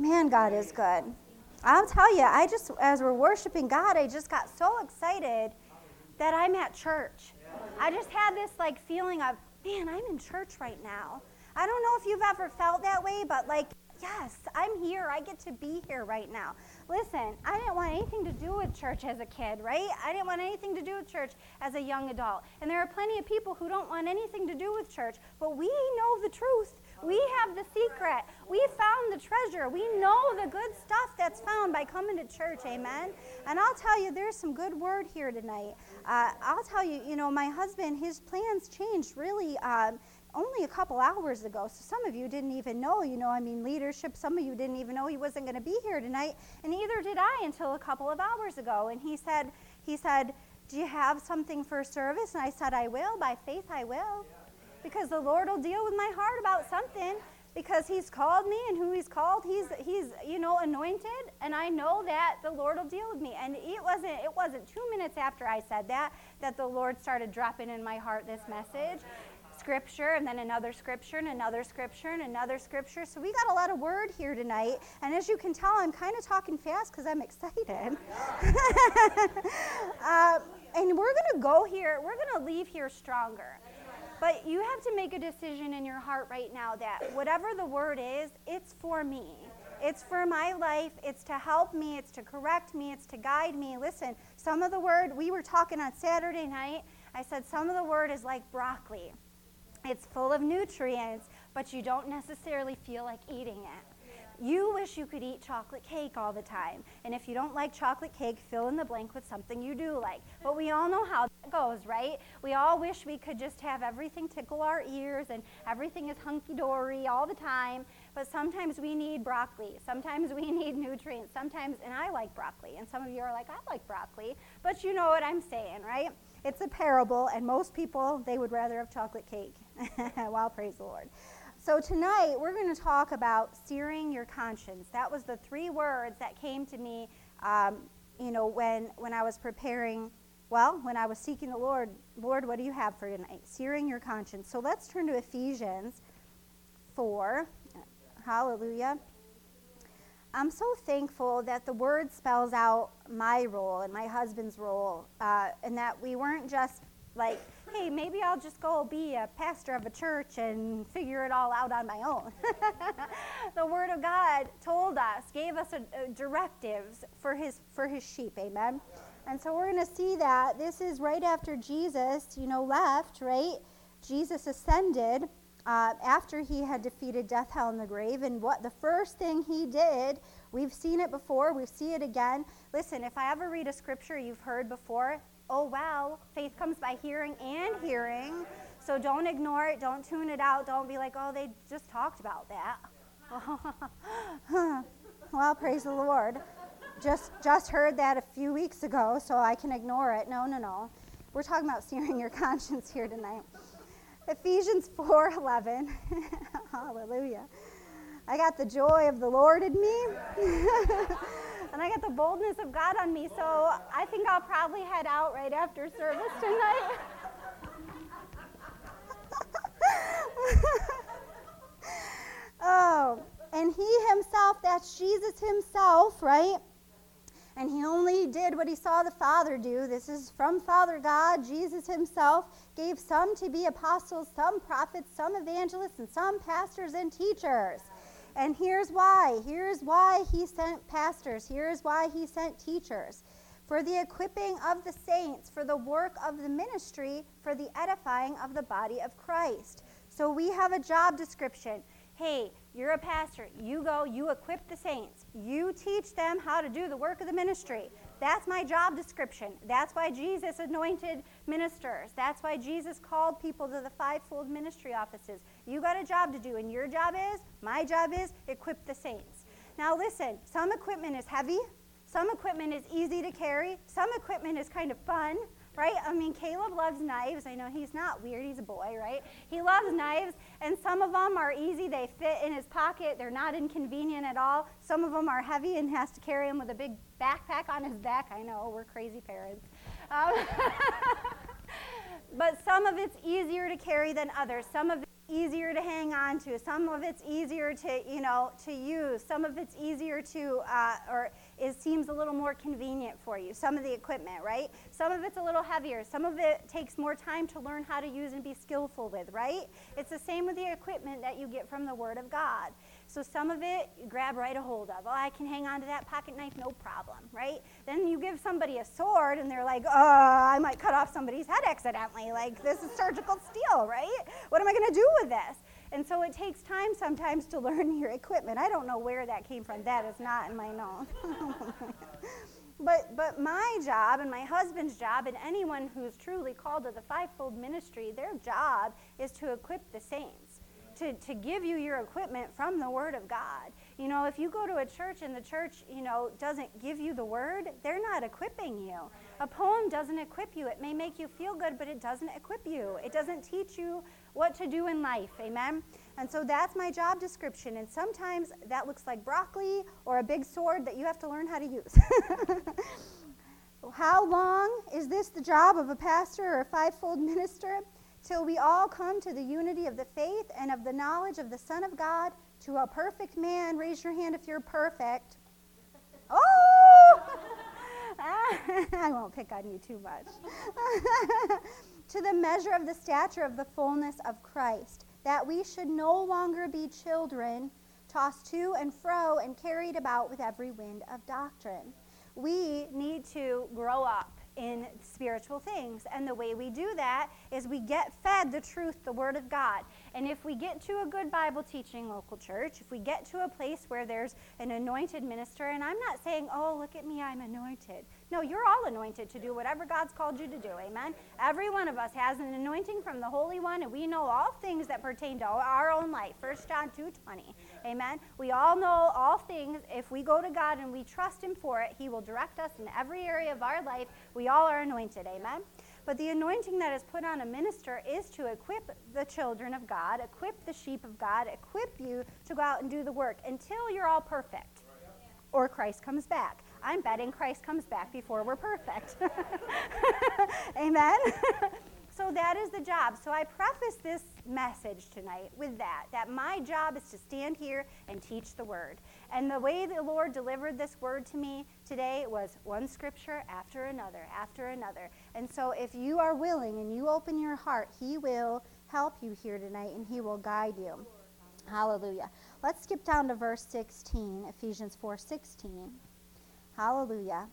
Man, God is good. I'll tell you, as we're worshiping God, I just got so excited that I'm at church. I just had this feeling of, man, I'm in church right now. I don't know if you've ever felt that way, but yes, I'm here. I get to be here right now. Listen, I didn't want anything to do with church as a kid, right? I didn't want anything to do with church as a young adult. And there are plenty of people who don't want anything to do with church, but we know the truth. We have the secret. We found the treasure. We know the good stuff that's found by coming to church, amen? And I'll tell you, there's some good word here tonight. I'll tell you, my husband, his plans changed really only a couple hours ago. So some of you didn't even know, leadership, some of you didn't even know he wasn't going to be here tonight. And neither did I until a couple of hours ago. And he said, do you have something for service? And I said, I will. By faith, I will. Because the Lord will deal with my heart about something. Because he's called me, and who he's called, he's anointed, and I know that the Lord will deal with me. And it wasn't 2 minutes after I said that the Lord started dropping in my heart this message. Scripture, and then another scripture, and another scripture, and another scripture. So we got a lot of word here tonight. And as you can tell, I'm kind of talking fast because I'm excited. And we're going to go here. We're going to leave here stronger. But you have to make a decision in your heart right now that whatever the word is, it's for me. It's for my life. It's to help me. It's to correct me. It's to guide me. Listen, some of the word, we were talking on Saturday night. I said some of the word is like broccoli. It's full of nutrients, but you don't necessarily feel like eating it. You wish you could eat chocolate cake all the time. And if you don't like chocolate cake, fill in the blank with something you do like. But we all know how that goes, right? We all wish we could just have everything tickle our ears and everything is hunky-dory all the time. But sometimes we need broccoli. Sometimes we need nutrients. Sometimes, and I like broccoli. And some of you are like, I like broccoli. But you know what I'm saying, right? It's a parable, and most people, they would rather have chocolate cake. Well, praise the Lord. So tonight, we're going to talk about searing your conscience. That was the 3 words that came to me, when I was preparing, when I was seeking the Lord. Lord, what do you have for tonight? Searing your conscience. So let's turn to Ephesians 4. Hallelujah. I'm so thankful that the word spells out my role and my husband's role, and that we weren't just like, hey, maybe I'll just go be a pastor of a church and figure it all out on my own. The Word of God told us, gave us directives for his sheep, amen? And so we're going to see that this is right after Jesus, left, right? Jesus ascended after he had defeated death, hell, and the grave. And what the first thing he did, we've seen it before, we see it again. Listen, if I ever read a scripture you've heard before, oh, wow, faith comes by hearing and hearing. So don't ignore it. Don't tune it out. Don't be like, oh, they just talked about that. Well, praise the Lord. Just heard that a few weeks ago, so I can ignore it. No. We're talking about searing your conscience here tonight. Ephesians 4:11. Hallelujah. I got the joy of the Lord in me. And I got the boldness of God on me, so I think I'll probably head out right after service tonight. Oh, and he himself, that's Jesus himself, right? And he only did what he saw the Father do. This is from Father God. Jesus himself gave some to be apostles, some prophets, some evangelists, and some pastors and teachers. And here's why. Here's why he sent pastors. Here's why he sent teachers. For the equipping of the saints, for the work of the ministry, for the edifying of the body of Christ. So we have a job description. Hey, you're a pastor. You go, you equip the saints. You teach them how to do the work of the ministry. That's my job description. That's why Jesus anointed ministers. That's why Jesus called people to the 5-fold ministry offices. You got a job to do, and your job is, my job is, equip the saints. Now listen, some equipment is heavy. Some equipment is easy to carry. Some equipment is kind of fun, right? I mean, Caleb loves knives. I know he's not weird. He's a boy, right? He loves knives, and some of them are easy. They fit in his pocket. They're not inconvenient at all. Some of them are heavy and has to carry them with a big backpack on his back. I know, we're crazy parents. But some of it's easier to carry than others. Some of it's easier to hang on to. Some of it's easier to use. Some of it's easier to, or it seems a little more convenient for you. Some of the equipment, right? Some of it's a little heavier. Some of it takes more time to learn how to use and be skillful with, right? It's the same with the equipment that you get from the Word of God. So some of it, you grab right a hold of. Oh, I can hang on to that pocket knife, no problem, right? Then you give somebody a sword, and they're like, I might cut off somebody's head accidentally. Like, this is surgical steel, right? What am I going to do with this? And so it takes time sometimes to learn your equipment. I don't know where that came from. That is not in my notes. But my job and my husband's job and anyone who's truly called to the fivefold ministry, their job is to equip the saints. To give you your equipment from the Word of God. You know, if you go to a church and the church, doesn't give you the Word, they're not equipping you. A poem doesn't equip you. It may make you feel good, but it doesn't equip you. It doesn't teach you what to do in life, amen? And so that's my job description, and sometimes that looks like broccoli or a big sword that you have to learn how to use. How long is this the job of a pastor or a fivefold minister? Till we all come to the unity of the faith and of the knowledge of the Son of God, to a perfect man. Raise your hand if you're perfect. Oh! I won't pick on you too much. To the measure of the stature of the fullness of Christ, that we should no longer be children, tossed to and fro and carried about with every wind of doctrine. We need to grow up in spiritual things. And the way we do that is we get fed the truth, the Word of God. And if we get to a good Bible teaching local church, if we get to a place where there's an anointed minister, and I'm not saying, oh, look at me, I'm anointed. No, you're all anointed to do whatever God's called you to do, amen? Every one of us has an anointing from the Holy One, and we know all things that pertain to our own life. 1 John 2:20, amen? We all know all things. If we go to God and we trust Him for it, He will direct us in every area of our life. We all are anointed, amen? But the anointing that is put on a minister is to equip the children of God, equip the sheep of God, equip you to go out and do the work until you're all perfect or Christ comes back. I'm betting Christ comes back before we're perfect. Amen? So that is the job. So I preface this message tonight with that my job is to stand here and teach the Word. And the way the Lord delivered this Word to me today was one scripture after another, after another. And so if you are willing and you open your heart, He will help you here tonight and He will guide you. Hallelujah. Let's skip down to verse 16, Ephesians 4:16. Hallelujah.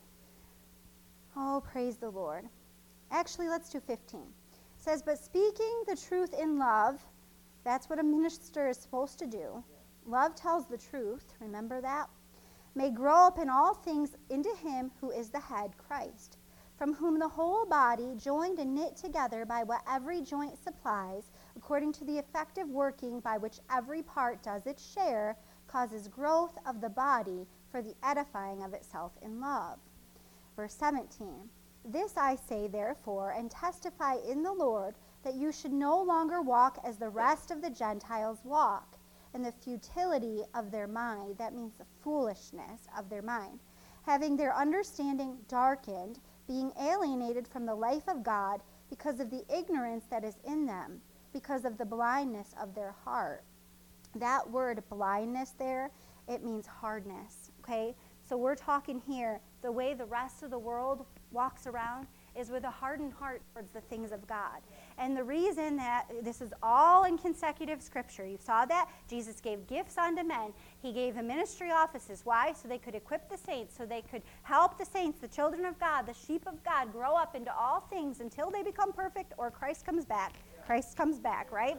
Oh, praise the Lord. Actually, let's do 15. It says, but speaking the truth in love, that's what a minister is supposed to do. Love tells the truth, remember that? May grow up in all things into Him who is the head, Christ, from whom the whole body, joined and knit together by what every joint supplies, according to the effective working by which every part does its share, causes growth of the body for the edifying of itself in love. Verse 17. This I say, therefore, and testify in the Lord, that you should no longer walk as the rest of the Gentiles walk, in the futility of their mind. That means the foolishness of their mind. Having their understanding darkened, being alienated from the life of God because of the ignorance that is in them, because of the blindness of their heart. That word blindness there, it means hardness, okay? So we're talking here, the way the rest of the world walks around is with a hardened heart towards the things of God. And the reason that this is all in consecutive scripture, you saw that? Jesus gave gifts unto men. He gave the ministry offices. Why? So they could equip the saints, so they could help the saints, the children of God, the sheep of God, grow up into all things until they become perfect or Christ comes back. Christ comes back, right?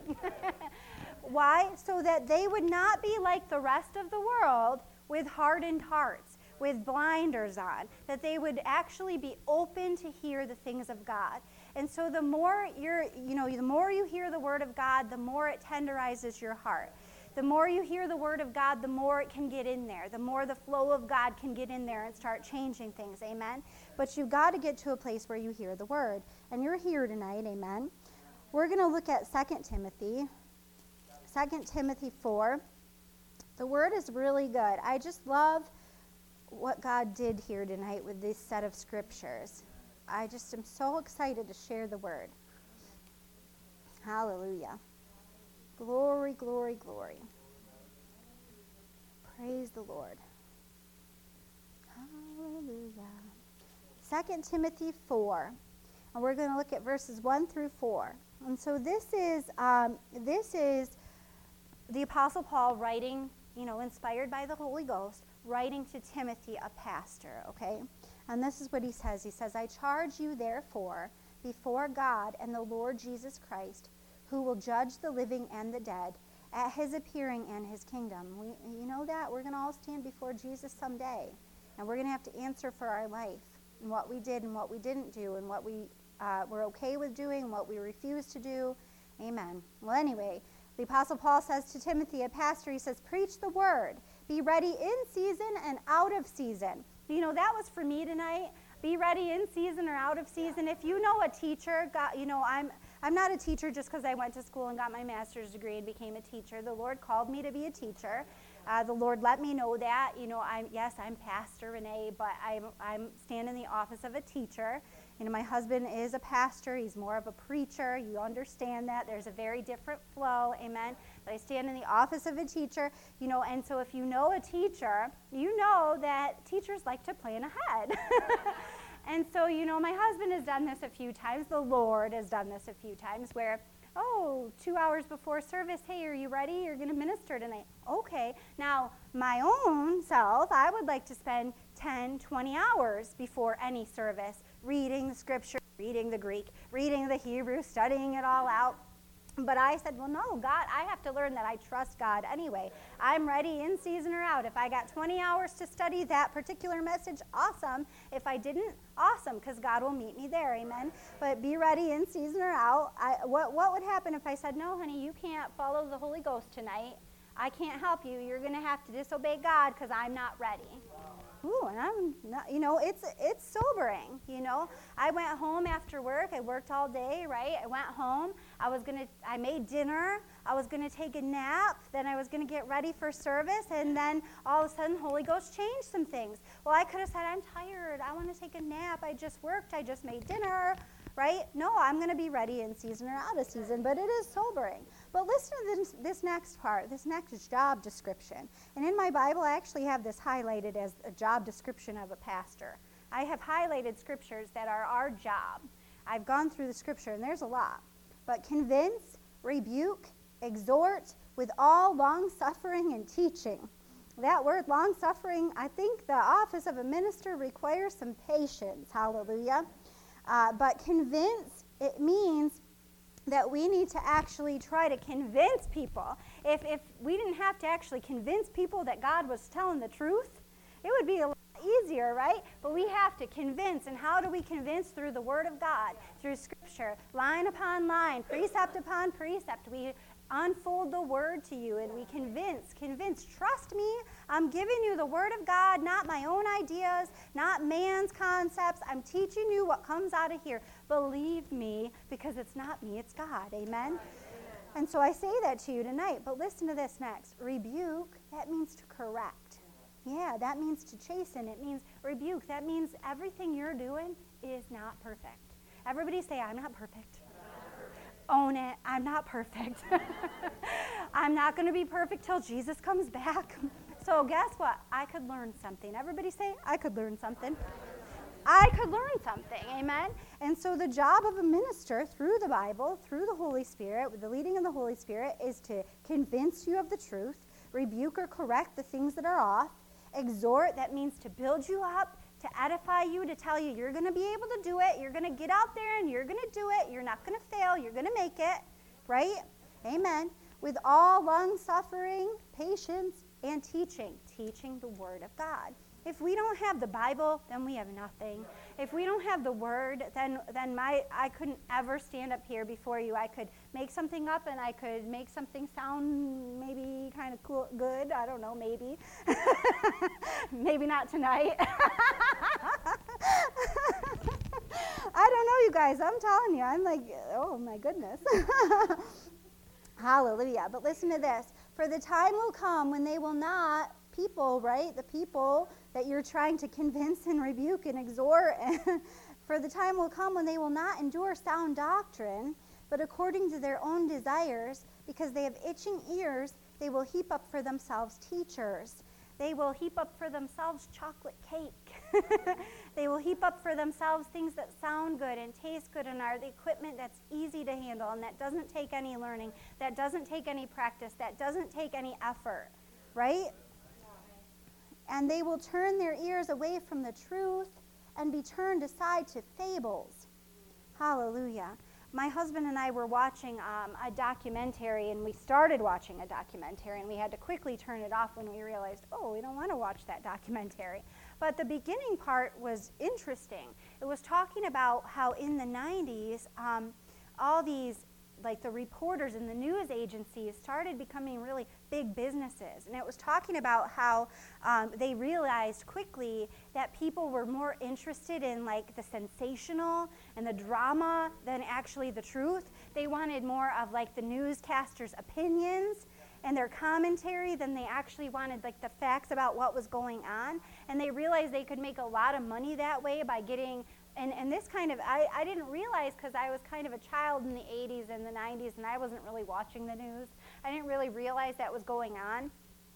Why? So that they would not be like the rest of the world with hardened hearts, with blinders on, that they would actually be open to hear the things of God. And so the more the more you hear the Word of God, the more it tenderizes your heart. The more you hear the Word of God, the more it can get in there. The more the flow of God can get in there and start changing things, amen? But you've got to get to a place where you hear the Word. And you're here tonight, amen? We're going to look at 2 Timothy. 2 Timothy 4. The Word is really good. I just love what God did here tonight with this set of scriptures. I just am so excited to share the Word. Hallelujah. Glory, glory, glory. Praise the Lord. Hallelujah. 2 Timothy 4. And we're going to look at verses 1 through 4. And so this is the Apostle Paul writing, inspired by the Holy Ghost, writing to Timothy, a pastor, okay? And this is what he says. He says, I charge you, therefore, before God and the Lord Jesus Christ, who will judge the living and the dead at his appearing and his kingdom. You know that? We're going to all stand before Jesus someday. And we're going to have to answer for our life and what we did and what we didn't do and what we were okay with doing and what we refused to do. Amen. Well, anyway, the Apostle Paul says to Timothy, a pastor, he says, preach the word. Be ready in season and out of season. That was for me tonight. Be ready in season or out of season. If you know a teacher, I'm not a teacher just because I went to school and got my master's degree and became a teacher. The Lord called me to be a teacher. The Lord let me know that. I'm Pastor Renee, but I'm standing in the office of a teacher. My husband is a pastor. He's more of a preacher. You understand that. There's a very different flow. Amen. But I stand in the office of a teacher, and so if you know a teacher, you know that teachers like to plan ahead. And so, my husband has done this a few times. The Lord has done this a few times where, 2 hours before service, hey, are you ready? You're going to minister tonight. Okay. Now, my own self, I would like to spend 10, 20 hours before any service reading the scripture, reading the Greek, reading the Hebrew, studying it all out. But I said, well, no, God, I have to learn that I trust God anyway. I'm ready in season or out. If I got 20 hours to study that particular message, awesome. If I didn't, awesome, because God will meet me there, amen. But be ready in season or out. What would happen if I said, no, honey, you can't follow the Holy Ghost tonight. I can't help you. You're going to have to disobey God because I'm not ready. Ooh, and I'm not, it's sobering, I went home after work. I worked all day, right? I went home. I made dinner. I was going to take a nap. Then I was going to get ready for service. And then all of a sudden, Holy Ghost changed some things. Well, I could have said, I'm tired. I want to take a nap. I just worked. I just made dinner, right? No, I'm going to be ready in season or out of season. But it is sobering. But listen to this next part, this next job description. And in my Bible, I actually have this highlighted as a job description of a pastor. I have highlighted scriptures that are our job. I've gone through the scripture, and there's a lot. But convince, rebuke, exhort with all long-suffering and teaching. That word long-suffering, I think the office of a minister requires some patience. Hallelujah. But convince, it means that we need to actually try to convince people. If we didn't have to actually convince people that God was telling the truth, it would be a lot easier, right? But we have to convince. And how do we convince? Through the Word of God, through Scripture, line upon line, precept upon precept. We unfold the Word to you, and we convince. Trust me, I'm giving you the Word of God, not my own ideas, not man's concepts. I'm teaching you what comes out of here. Believe me, because it's not me, it's God. Amen? And so I say that to you tonight, but listen to this next. Rebuke, that means to correct. Yeah, that means to chasten. It means rebuke. That means everything you're doing is not perfect. Everybody say, I'm not perfect. Own it. I'm not perfect. I'm not going to be perfect till Jesus comes back. So guess what? I could learn something. Everybody say, I could learn something. I could learn something. Amen? And so the job of a minister through the Bible, through the Holy Spirit, with the leading of the Holy Spirit, is to convince you of the truth, rebuke or correct the things that are off, exhort, that means to build you up, to edify you, to tell you you're going to be able to do it, you're going to get out there and you're going to do it, you're not going to fail, you're going to make it, right? Amen. With all long-suffering, patience, and teaching the Word of God. If we don't have the Bible, then we have nothing. If we don't have the Word, then I couldn't ever stand up here before you. I could make something up, and I could make something sound maybe kind of cool, good. I don't know, maybe. Maybe not tonight. I don't know, you guys. I'm telling you. I'm like, oh, my goodness. Hallelujah. But listen to this. For the time will come when they will not, people, right? The people that you're trying to convince and rebuke and exhort. For the time will come when they will not endure sound doctrine, but according to their own desires, because they have itching ears, they will heap up for themselves teachers. They will heap up for themselves chocolate cake. They will heap up for themselves things that sound good and taste good and are the equipment that's easy to handle and that doesn't take any learning, that doesn't take any practice, that doesn't take any effort, right? And they will turn their ears away from the truth and be turned aside to fables. Hallelujah. My husband and I were watching a documentary, and we started watching a documentary, and we had to quickly turn it off when we realized, oh, we don't want to watch that documentary. But the beginning part was interesting. It was talking about how in the 90s, all these, like the reporters and the news agencies started becoming really big businesses. And it was talking about how they realized quickly that people were more interested in like the sensational and the drama than actually the truth. They wanted more of like the newscasters' opinions and their commentary than they actually wanted like the facts about what was going on. And they realized they could make a lot of money that way by getting and this kind of, I didn't realize because I was kind of a child in the 80s and the 90s and I wasn't really watching the news. I didn't really realize that was going on.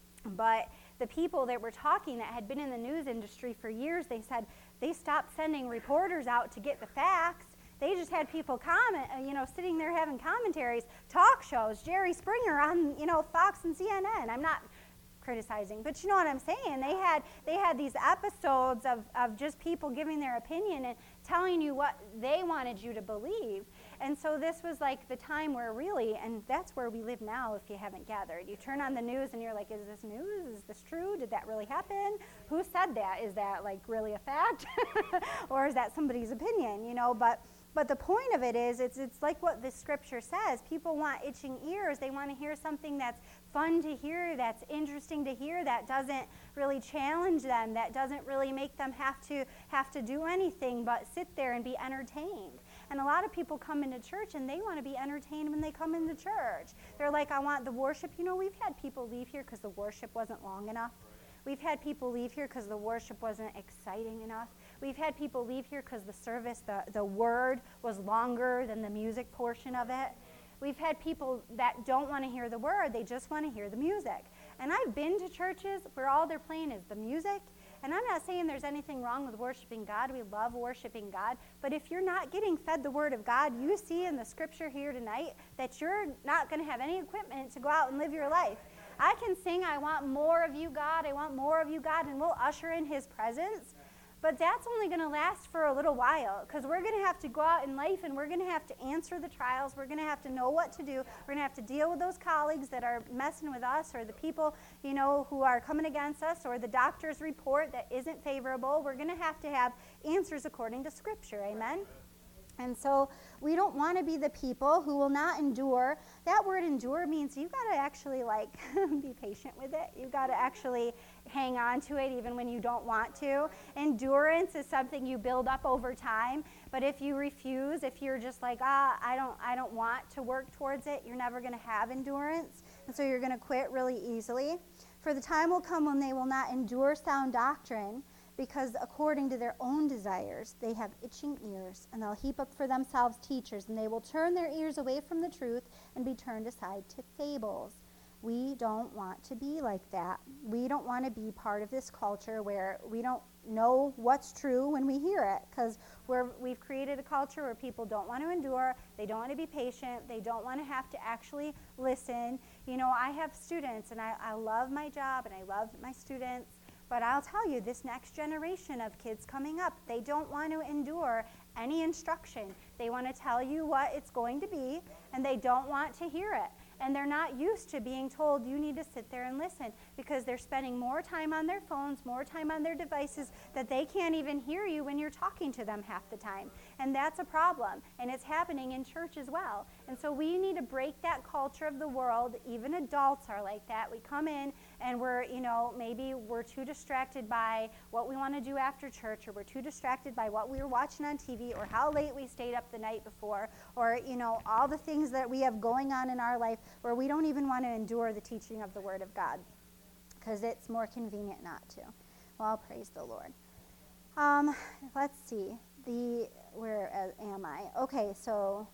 But the people that were talking that had been in the news industry for years, they said they stopped sending reporters out to get the facts. They just had people sitting there having commentaries, talk shows, Jerry Springer on, Fox and CNN. I'm not criticizing, but you know what I'm saying. They had these episodes of just people giving their opinion and telling you what they wanted you to believe. And so this was like the time where really, and that's where we live now if you haven't gathered. You turn on the news and you're like, is this news? Is this true? Did that really happen? Who said that? Is that like really a fact? Or is that somebody's opinion, But the point of it is, it's like what the scripture says. People want itching ears. They want to hear something that's fun to hear, that's interesting to hear, that doesn't really challenge them, that doesn't really make them have to do anything but sit there and be entertained. And a lot of people come into church and they want to be entertained when they come into church. They're like, I want the worship. We've had people leave here because the worship wasn't long enough. We've had people leave here because the worship wasn't exciting enough. We've had people leave here because the service, the word was longer than the music portion of it. We've had people that don't want to hear the word, they just want to hear the music. And I've been to churches where all they're playing is the music. And I'm not saying there's anything wrong with worshiping God. We love worshiping God. But if you're not getting fed the word of God, you see in the scripture here tonight that you're not going to have any equipment to go out and live your life. I can sing, I want more of you, God. I want more of you, God. And we'll usher in his presence. But that's only going to last for a little while because we're going to have to go out in life and we're going to have to answer the trials. We're going to have to know what to do. We're going to have to deal with those colleagues that are messing with us or the people, who are coming against us or the doctor's report that isn't favorable. We're going to have answers according to Scripture. Amen? And so we don't want to be the people who will not endure. That word endure means you've got to actually be patient with it. You've got to actually hang on to it even when you don't want to. Endurance is something you build up over time. But if you refuse, if you're just like, I don't want to work towards it, you're never going to have endurance. And so you're going to quit really easily. For the time will come when they will not endure sound doctrine, because according to their own desires, they have itching ears, and they'll heap up for themselves teachers, and they will turn their ears away from the truth and be turned aside to fables. We don't want to be like that. We don't want to be part of this culture where we don't know what's true when we hear it, because we've created a culture where people don't want to endure, they don't want to be patient, they don't want to have to actually listen. I have students, and I love my job, and I love my students. But I'll tell you, this next generation of kids coming up, they don't want to endure any instruction. They want to tell you what it's going to be, and they don't want to hear it. And they're not used to being told you need to sit there and listen because they're spending more time on their phones, more time on their devices, that they can't even hear you when you're talking to them half the time. And that's a problem. And it's happening in church as well. And so we need to break that culture of the world. Even adults are like that. We come in and maybe we're too distracted by what we want to do after church, or we're too distracted by what we were watching on TV, or how late we stayed up the night before, or, all the things that we have going on in our life where we don't even want to endure the teaching of the Word of God because it's more convenient not to. Well, praise the Lord. Let's see. Where am I? Okay, so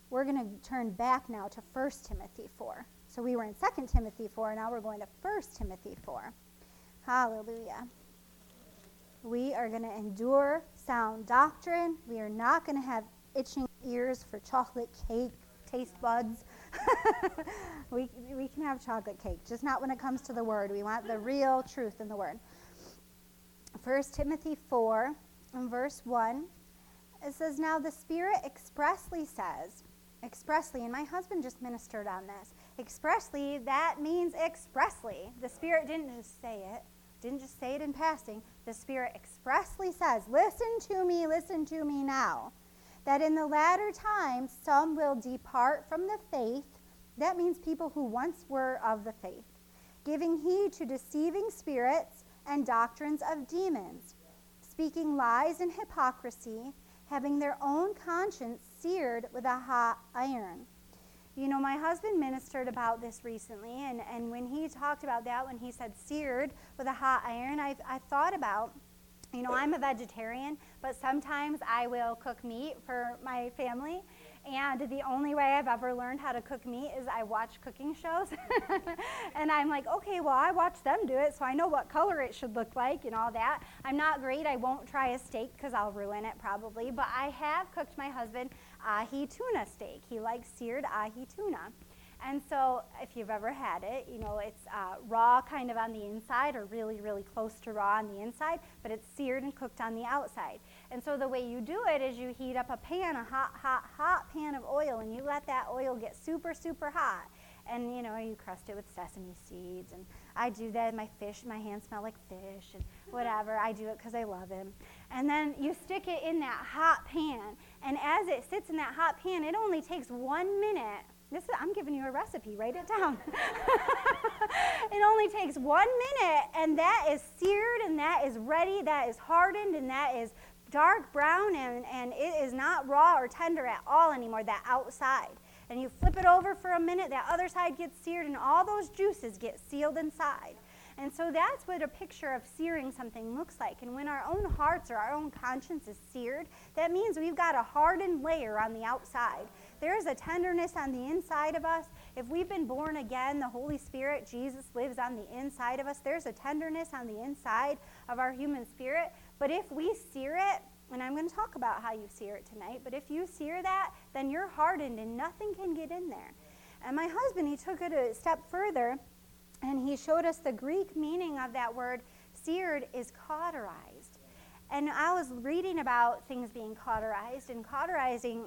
we're going to turn back now to 1 Timothy 4. So we were in 2 Timothy 4, now we're going to 1 Timothy 4. Hallelujah. We are going to endure sound doctrine. We are not going to have itching ears for chocolate cake taste buds. we can have chocolate cake, just not when it comes to the word. We want the real truth in the word. 1 Timothy 4, in verse 1, it says, "Now the Spirit expressly says," expressly, and my husband just ministered on this. Expressly, that means expressly. The Spirit didn't just say it in passing. The Spirit expressly says, listen to me now, that in the latter times some will depart from the faith. That means people who once were of the faith, giving heed to deceiving spirits and doctrines of demons, speaking lies and hypocrisy, having their own conscience seared with a hot iron. You know, my husband ministered about this recently, and when he talked about that, when he said seared with a hot iron, I thought about, you know, I'm a vegetarian, but sometimes I will cook meat for my family, and the only way I've ever learned how to cook meat is I watch cooking shows, and I'm like, okay, well, I watch them do it, so I know what color it should look like and all that. I'm not great. I won't try a steak because I'll ruin it probably, but I have cooked my husband ahi tuna steak. He likes seared ahi tuna. And so if you've ever had it, you know, it's raw kind of on the inside or really, really close to raw on the inside, but it's seared and cooked on the outside. And so the way you do it is you heat up a pan, a hot pan of oil, and you let that oil get super, super hot. And, you know, you crust it with sesame seeds. And I do that. My hands smell like fish and whatever. I do it because I love him. And then you stick it in that hot pan. And as it sits in that hot pan, it only takes 1 minute. I'm giving you a recipe. Write it down. It only takes 1 minute, and that is seared, and that is ready, that is hardened, and that is dark brown, and it is not raw or tender at all anymore, that outside. And you flip it over for a minute, that other side gets seared, and all those juices get sealed inside. And so that's what a picture of searing something looks like. And when our own hearts or our own conscience is seared, that means we've got a hardened layer on the outside. There's a tenderness on the inside of us. If we've been born again, the Holy Spirit, Jesus, lives on the inside of us. There's a tenderness on the inside of our human spirit. But if we sear it, and I'm going to talk about how you sear it tonight, but if you sear that, then you're hardened and nothing can get in there. And my husband, he took it a step further, and he showed us the Greek meaning of that word seared is cauterized. And I was reading about things being cauterized, and cauterizing,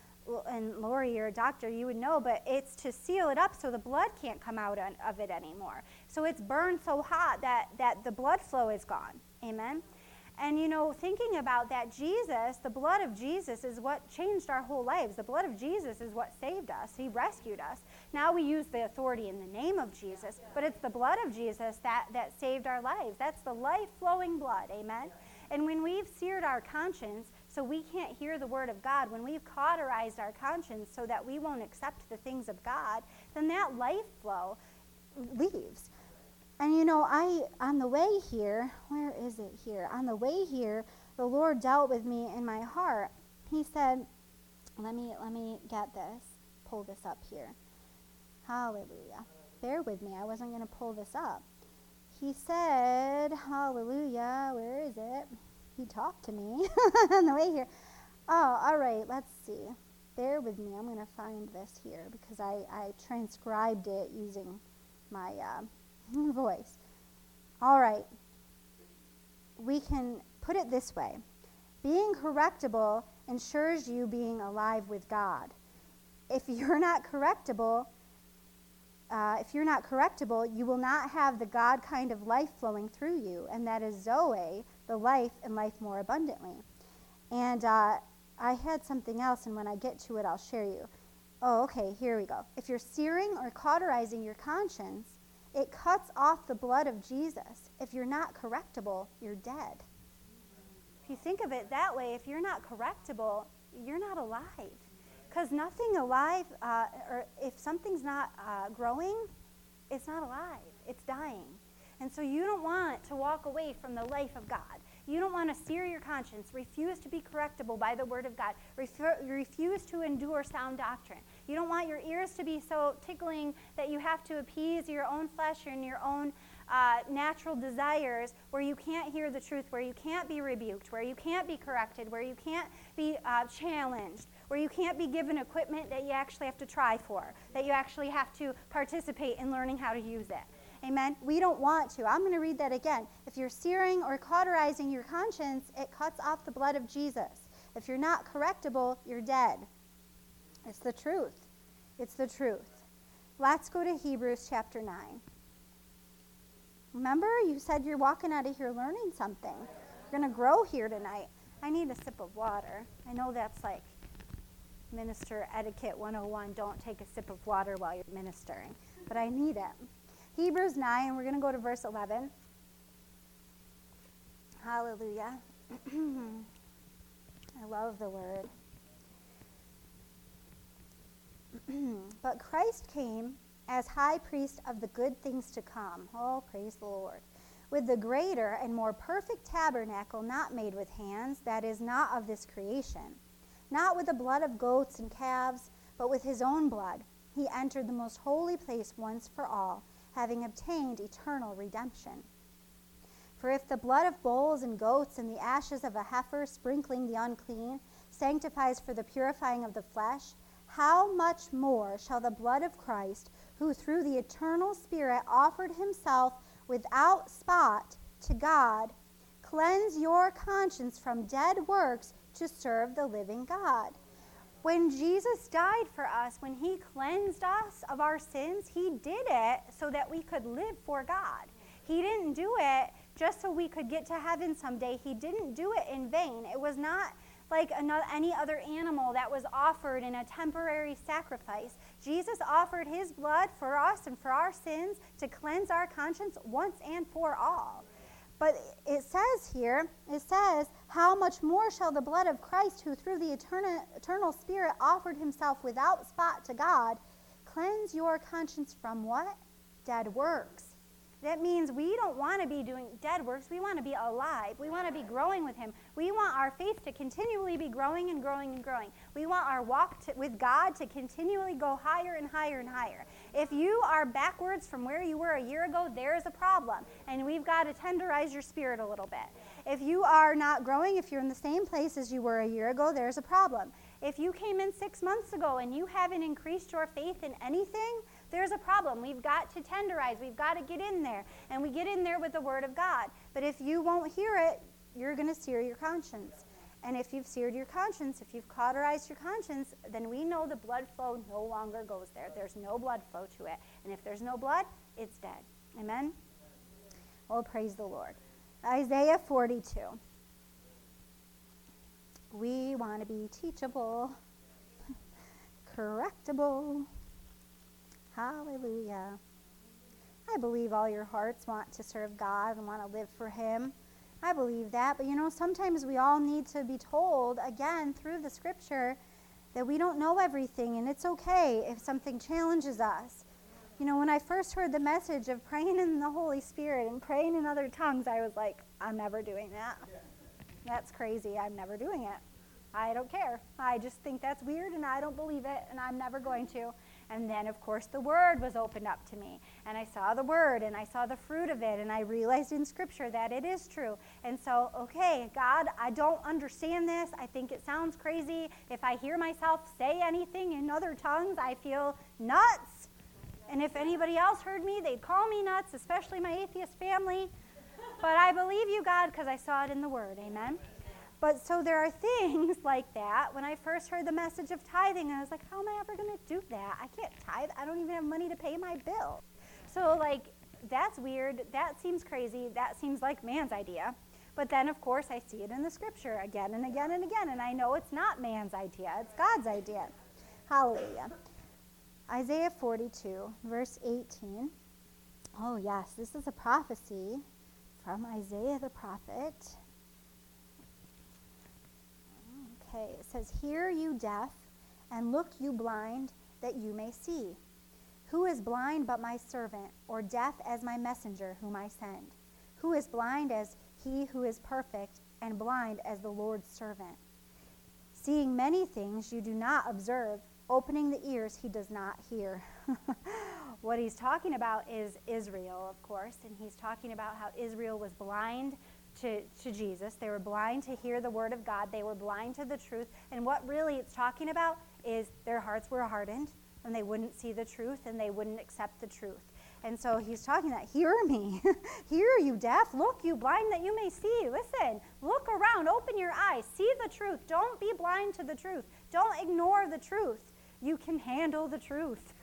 and Lori, you're a doctor, you would know, but it's to seal it up so the blood can't come out of it anymore. So it's burned so hot that the blood flow is gone. Amen? And, you know, thinking about that, Jesus, the blood of Jesus is what changed our whole lives. The blood of Jesus is what saved us. He rescued us. Now we use the authority in the name of Jesus, but it's the blood of Jesus that saved our lives. That's the life-flowing blood. Amen? And when we've seared our conscience so we can't hear the word of God, when we've cauterized our conscience so that we won't accept the things of God, then that life flow leaves. And, you know, on the way here, where is it here? On the way here, the Lord dealt with me in my heart. He said, let me get this, pull this up here. Hallelujah. Bear with me. I wasn't going to pull this up. He said, hallelujah, where is it? He talked to me on the way here. Oh, all right, let's see. Bear with me. I'm going to find this here because I transcribed it using my voice. All right. We can put it this way. Being correctable ensures you being alive with God. If you're not correctable, you will not have the God kind of life flowing through you, and that is Zoe, the life and life more abundantly. And I had something else, and when I get to it, I'll share you. Oh, okay, here we go. If you're searing or cauterizing your conscience, it cuts off the blood of Jesus. If you're not correctable, you're dead. If you think of it that way, if you're not correctable, you're not alive. Because nothing alive, or if something's not growing, it's not alive. It's dying. And so you don't want to walk away from the life of God. You don't want to sear your conscience, refuse to be correctable by the word of God, refuse to endure sound doctrine. You don't want your ears to be so tickling that you have to appease your own flesh and your own natural desires, where you can't hear the truth, where you can't be rebuked, where you can't be corrected, where you can't be challenged, where you can't be given equipment that you actually have to try for, that you actually have to participate in learning how to use it. Amen? We don't want to. I'm going to read that again. If you're searing or cauterizing your conscience, it cuts off the blood of Jesus. If you're not correctable, you're dead. It's the truth. It's the truth. Let's go to Hebrews chapter 9. Remember, you said you're walking out of here learning something. You're going to grow here tonight. I need a sip of water. I know that's like minister etiquette 101. Don't take a sip of water while you're ministering. But I need it. Hebrews 9, and we're going to go to verse 11. Hallelujah. I love the word. But Christ came as high priest of the good things to come. Oh, praise the Lord. With the greater and more perfect tabernacle not made with hands, that is not of this creation. Not with the blood of goats and calves, but with his own blood. He entered the most holy place once for all, having obtained eternal redemption. For if the blood of bulls and goats and the ashes of a heifer sprinkling the unclean sanctifies for the purifying of the flesh, how much more shall the blood of Christ, who through the eternal Spirit offered himself without spot to God, cleanse your conscience from dead works to serve the living God? When Jesus died for us, when he cleansed us of our sins, he did it so that we could live for God. He didn't do it just so we could get to heaven someday. He didn't do it in vain. It was not like any other animal that was offered in a temporary sacrifice. Jesus offered his blood for us and for our sins to cleanse our conscience once and for all. But it says here, how much more shall the blood of Christ, who through the eternal Spirit offered himself without spot to God, cleanse your conscience from what? Dead works. That means we don't want to be doing dead works. We want to be alive. We want to be growing with him. We want our faith to continually be growing and growing and growing. We want our walk with God to continually go higher and higher and higher. If you are backwards from where you were a year ago, there's a problem. And we've got to tenderize your spirit a little bit. If you are not growing, if you're in the same place as you were a year ago, there's a problem. If you came in 6 months ago and you haven't increased your faith in anything, there's a problem. We've got to tenderize. We've got to get in there. And we get in there with the Word of God. But if you won't hear it, you're going to sear your conscience. And if you've seared your conscience, if you've cauterized your conscience, then we know the blood flow no longer goes there. There's no blood flow to it. And if there's no blood, it's dead. Amen? Oh, praise the Lord. Isaiah 42. We want to be teachable, correctable. Hallelujah. I believe all your hearts want to serve God and want to live for him. I believe that. But sometimes we all need to be told, again, through the scripture, that we don't know everything, and it's okay if something challenges us. When I first heard the message of praying in the Holy Spirit and praying in other tongues, I was like, I'm never doing that. That's crazy. I'm never doing it. I don't care. I just think that's weird, and I don't believe it, and I'm never going to. And then, of course, the Word was opened up to me, and I saw the Word, and I saw the fruit of it, and I realized in Scripture that it is true. And so, okay, God, I don't understand this. I think it sounds crazy. If I hear myself say anything in other tongues, I feel nuts. And if anybody else heard me, they'd call me nuts, especially my atheist family. But I believe you, God, because I saw it in the Word. Amen? But so there are things like that. When I first heard the message of tithing, I was like, how am I ever going to do that? I can't tithe. I don't even have money to pay my bill. So, that's weird. That seems crazy. That seems like man's idea. But then, of course, I see it in the Scripture again and again and again, and I know it's not man's idea. It's God's idea. Hallelujah. Isaiah 42, verse 18. Oh, yes, this is a prophecy from Isaiah the prophet. Okay, it says, "Hear you deaf, and look you blind, that you may see. Who is blind but my servant, or deaf as my messenger whom I send? Who is blind as he who is perfect, and blind as the Lord's servant? Seeing many things you do not observe, opening the ears he does not hear. What he's talking about is Israel, of course, and he's talking about how Israel was blind to Jesus. They were blind to hear the word of God. They were blind to the truth. And what really it's talking about is their hearts were hardened, and they wouldn't see the truth, and they wouldn't accept the truth. And so he's talking that, hear me. Hear, you deaf. Look, you blind, that you may see. Listen, look around. Open your eyes. See the truth. Don't be blind to the truth. Don't ignore the truth. You can handle the truth.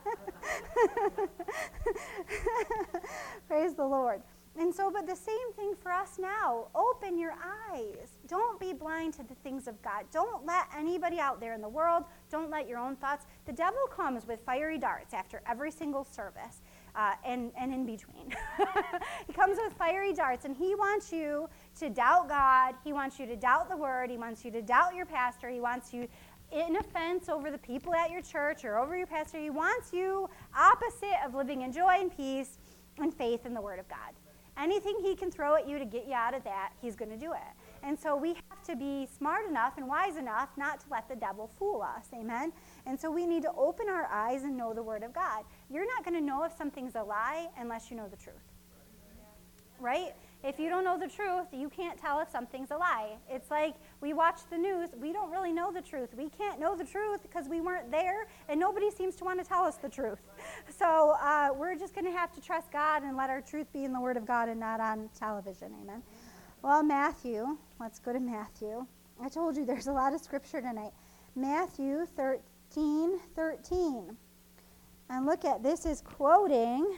Praise the Lord. And so, but the same thing for us now. Open your eyes. Don't be blind to the things of God. Don't let anybody out there in the world, don't let your own thoughts. The devil comes with fiery darts after every single service and in between. He comes with fiery darts, and he wants you to doubt God. He wants you to doubt the word. He wants you to doubt your pastor. He wants you in offense over the people at your church or over your pastor. He wants you opposite of living in joy and peace and faith in the word of God. Anything he can throw at you to get you out of that, he's going to do it. And so we have to be smart enough and wise enough not to let the devil fool us. Amen? And so we need to open our eyes and know the word of God. You're not going to know if something's a lie unless you know the truth. Right? If you don't know the truth, you can't tell if something's a lie. It's like we watch the news. We don't really know the truth. We can't know the truth because we weren't there, and nobody seems to want to tell us the truth. So we're just going to have to trust God and let our truth be in the Word of God and not on television. Amen. Well, Matthew. Let's go to Matthew. I told you there's a lot of scripture tonight. Matthew 13:13. And look at this is quoting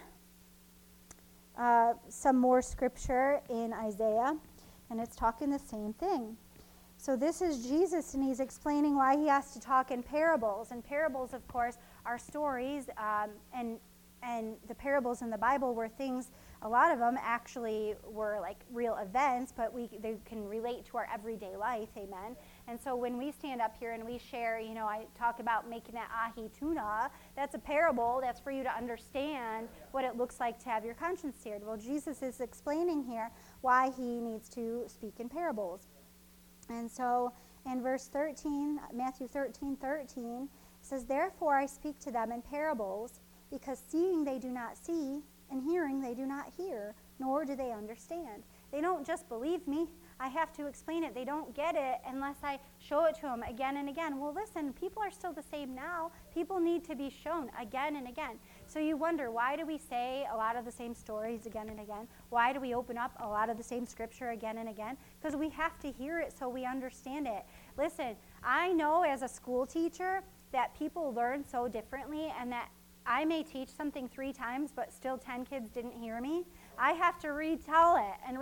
some more scripture in Isaiah, and it's talking the same thing. So this is Jesus, and he's explaining why he has to talk in parables. And parables, of course, are stories, and the parables in the Bible were things, a lot of them actually were like real events, but they can relate to our everyday life, amen? And so when we stand up here and we share, I talk about making that ahi tuna, that's a parable. That's for you to understand what it looks like to have your conscience seared. Well, Jesus is explaining here why he needs to speak in parables. And so in verse 13, Matthew 13:13, says, "Therefore I speak to them in parables, because seeing they do not see, and hearing they do not hear, nor do they understand." They don't just believe me. I have to explain it. They don't get it unless I show it to them again and again. Well, listen, people are still the same now. People need to be shown again and again. So you wonder, why do we say a lot of the same stories again and again? Why do we open up a lot of the same scripture again and again? Because we have to hear it so we understand it. Listen, I know as a school teacher that people learn so differently, and that I may teach something 3 times, but still 10 kids didn't hear me. I have to retell it and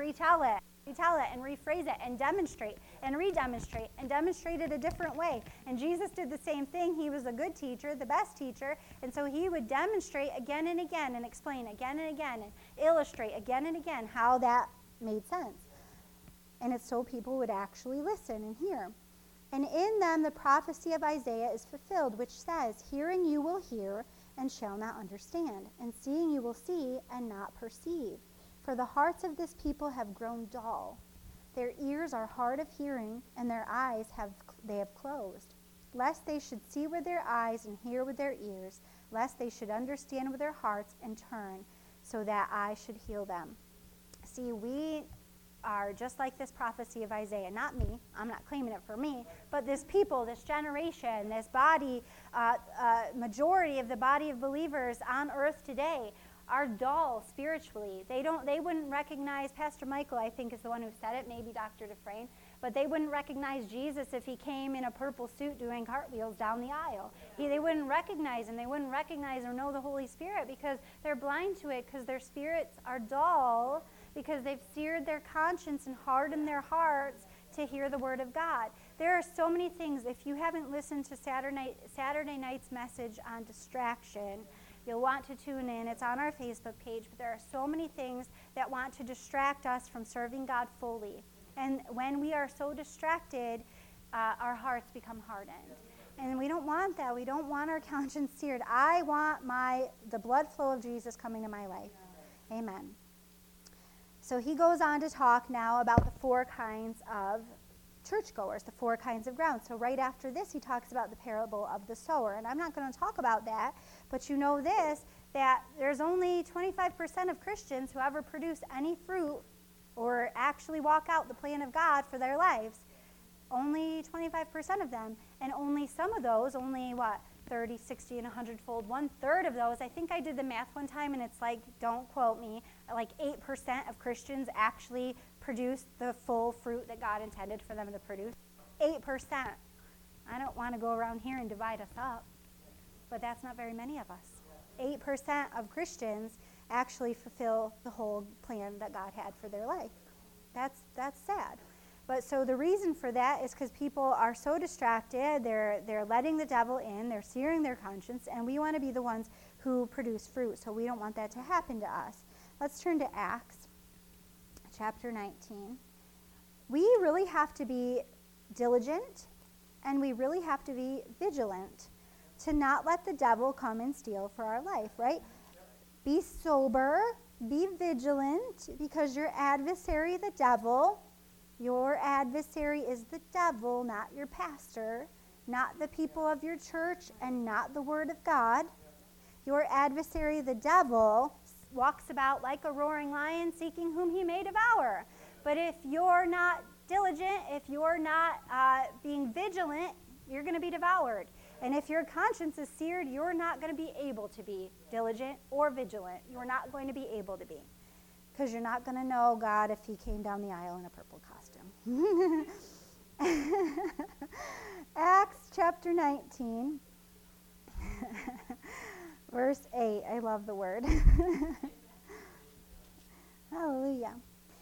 rephrase it and demonstrate and redemonstrate and demonstrate it a different way. And Jesus did the same thing. He was a good teacher, the best teacher, and so he would demonstrate again and again and explain again and again and illustrate again and again how that made sense. And it's so people would actually listen and hear. And in them the prophecy of Isaiah is fulfilled, which says, "Hearing you will hear and shall not understand, and seeing you will see and not perceive. For the hearts of this people have grown dull. Their ears are hard of hearing, and their eyes have closed. Lest they should see with their eyes and hear with their ears, lest they should understand with their hearts and turn, so that I should heal them." See, we are just like this prophecy of Isaiah. Not me. I'm not claiming it for me. But this people, this generation, this body, majority of the body of believers on earth today are dull spiritually. They wouldn't recognize, Pastor Michael, I think, is the one who said it, maybe Dr. Dufresne, but they wouldn't recognize Jesus if he came in a purple suit doing cartwheels down the aisle. They wouldn't recognize him. They wouldn't recognize or know the Holy Spirit because they're blind to it, because their spirits are dull, because they've seared their conscience and hardened their hearts to hear the word of God. There are so many things. If you haven't listened to Saturday night's message on distraction, you'll want to tune in. It's on our Facebook page, but there are so many things that want to distract us from serving God fully. And when we are so distracted, our hearts become hardened. And we don't want that. We don't want our conscience seared. I want the blood flow of Jesus coming to my life. Amen. So he goes on to talk now about the 4 kinds of churchgoers, the 4 kinds of ground. So right after this, he talks about the parable of the sower. And I'm not going to talk about that, but you know this, that there's only 25% of Christians who ever produce any fruit or actually walk out the plan of God for their lives. Only 25% of them. And only some of those, only 30, 60, and 100-fold, 1/3 of those, I think I did the math one time, and it's like, don't quote me, like 8% of Christians actually produce the full fruit that God intended for them to produce. 8%. I don't want to go around here and divide us up, but that's not very many of us. 8% of Christians actually fulfill the whole plan that God had for their life. That's sad. But so the reason for that is because people are so distracted, they're letting the devil in, they're searing their conscience, and we want to be the ones who produce fruit, so we don't want that to happen to us. Let's turn to Acts chapter 19. We really have to be diligent, and we really have to be vigilant to not let the devil come and steal for our life, right? Be sober, be vigilant, because your adversary, the devil, your adversary is the devil, not your pastor, not the people of your church, and not the word of God. Your adversary, the devil, walks about like a roaring lion, seeking whom he may devour. But if you're not diligent, if you're not being vigilant, you're going to be devoured. And if your conscience is seared, you're not going to be able to be diligent or vigilant. You're not going to be able to be. Because you're not going to know God if he came down the aisle in a purple costume. Acts chapter 19, verse 8. I love the word. Hallelujah.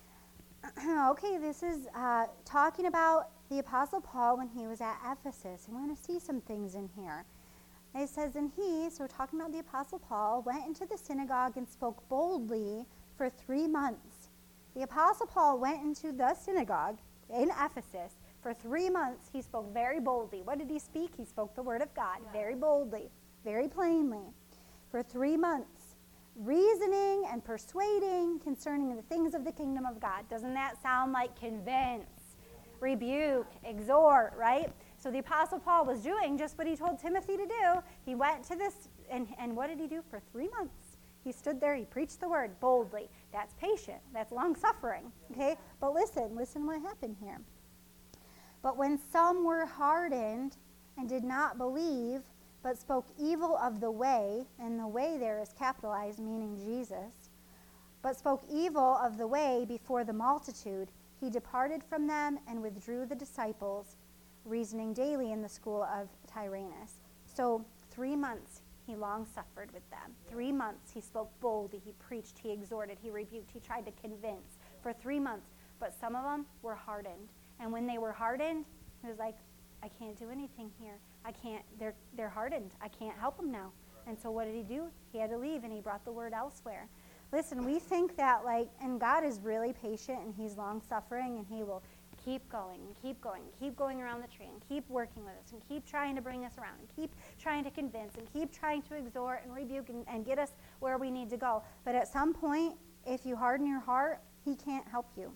Okay, this is talking about the Apostle Paul when he was at Ephesus. And we're going to see some things in here. It says, so talking about the Apostle Paul, went into the synagogue and spoke boldly for 3 months. The Apostle Paul went into the synagogue in Ephesus. For 3 months, he spoke very boldly. What did he speak? He spoke the word of God very boldly, very plainly. For 3 months, reasoning and persuading concerning the things of the kingdom of God. Doesn't that sound like convince, rebuke, exhort, right? So the Apostle Paul was doing just what he told Timothy to do. He went to this, and what did he do for 3 months? He stood there, he preached the word boldly. That's patient, that's long-suffering, okay? But listen what happened here. But when some were hardened and did not believe, but spoke evil of the way, and the way there is capitalized, meaning Jesus, but spoke evil of the way before the multitude, he departed from them and withdrew the disciples, reasoning daily in the school of Tyrannus. So 3 months he long suffered with them. 3 months he spoke boldly, he preached, he exhorted, he rebuked, he tried to convince for 3 months. But some of them were hardened. And when they were hardened, he was like, I can't do anything here. I can't, they're hardened. I can't help them now. And so what did he do? He had to leave, and he brought the word elsewhere. Listen, we think that and God is really patient, and he's long-suffering, and he will keep going and keep going, keep going around the tree, and keep working with us, and keep trying to bring us around, and keep trying to convince, and keep trying to exhort and rebuke and get us where we need to go. But at some point, if you harden your heart, he can't help you.